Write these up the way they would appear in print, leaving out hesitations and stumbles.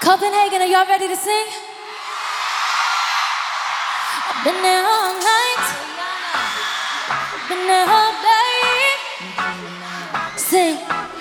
Copenhagen, are y'all ready to sing? I've been there all night, been there all day. Sing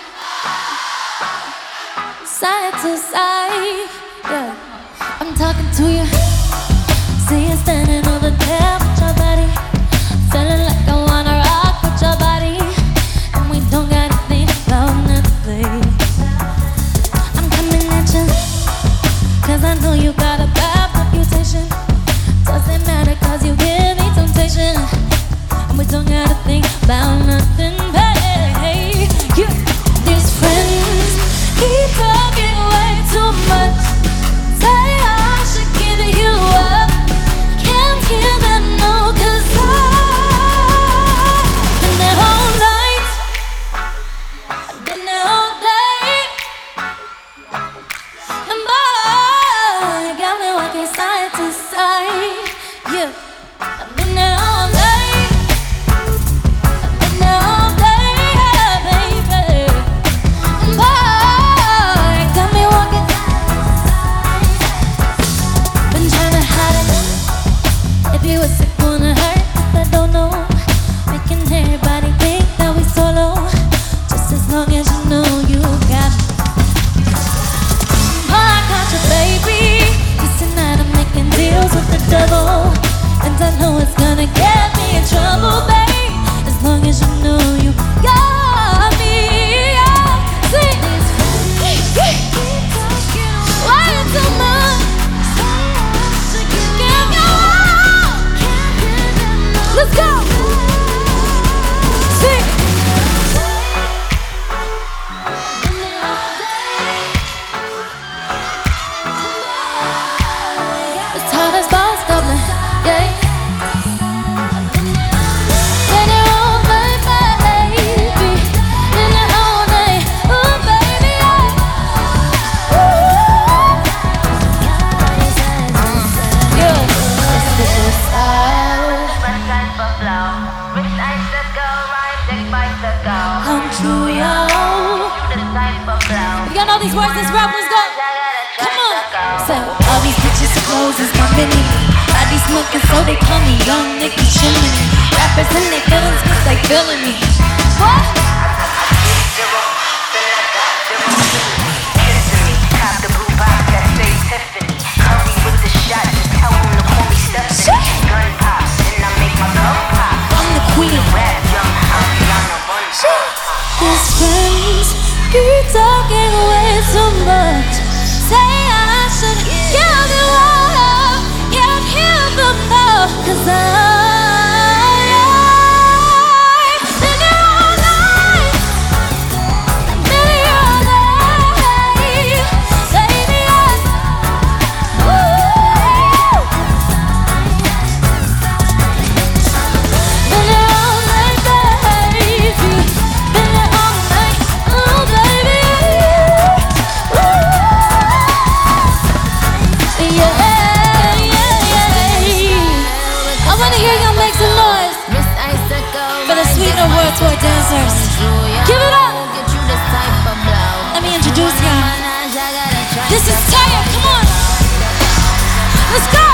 side to side, yeah. I'm talking to you. See you standing over there with your body, feeling like I wanna rock with your body, and we don't gotta think about nothing. I'm coming at you, 'cause I know you got a bad reputation. Doesn't matter 'cause you give me temptation, and we don't gotta think about nothing, babe. Yeah. These friends keep talking way too much. Say I should give you up, can't hear them no, 'cause I've been there all night, I've been there all day, and boy, you got me walking side to side, yeah. I've been there all night, I've been there all day, yeah, baby, and boy, you got me walking side to side. Been trying to hide it. If you was sick, wanna hurt, I don't know. Making everybody think that we solo. Just as long as you know you got me. Oh, I got you, baby. Cause tonight I'm making deals with the devil, and I know it's gonna get me in trouble, babe. As long as you know you got me. Yeah. See? Why you so much? Give me all. Let's go. Sing. It's hard as balls, Dublin. Yeah. Been there all night, baby. Been there all night. Ooh, baby, yeah. Yeah. Come true, yo. You know these words, this rappers go. Come on. So all these bitches are clothes is my mini. Body smoking, so they call me Young Nicky Chimney. Rappers in their feelings 'cause they feeling me. What? I'm the queen. These friends keep talking way too much. Say I should give you up, can't hear them though, 'cause I've been here all night, been here all day, baby, Woo. Been here all night, baby. Been here all night, oh baby. Woo. Yeah, yeah, yeah. I wanna hear y'all make some noise for the Sweetener World Tour dancers. Give it up. Let me introduce y'all. This is Taya. Come on. Let's go.